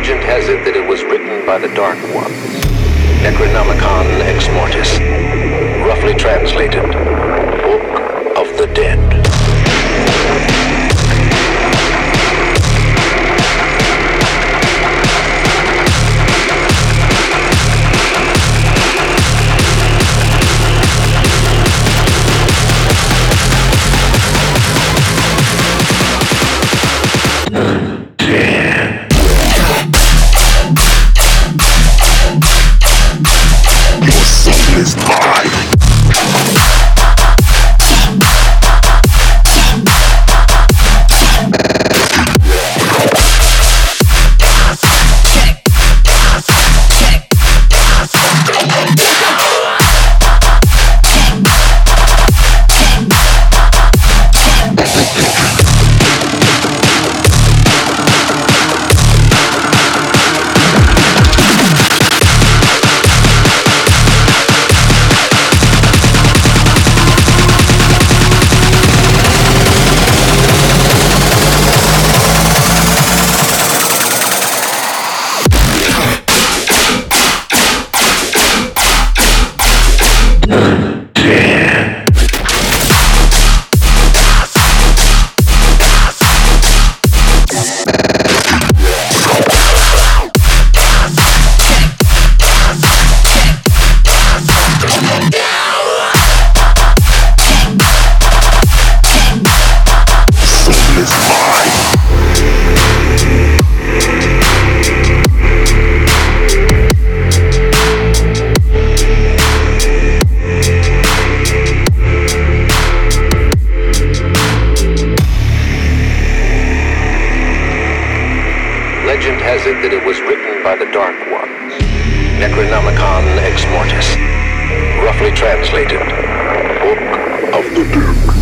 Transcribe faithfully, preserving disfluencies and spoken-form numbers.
Legend has it that it was written by the Dark Ones. Necronomicon Ex Mortis. Roughly translated, Book of the Dead. Is mine. Legend has it that it was written by the Dark Ones. Necronomicon Ex Mortis. Roughly translated, Book of the Dead.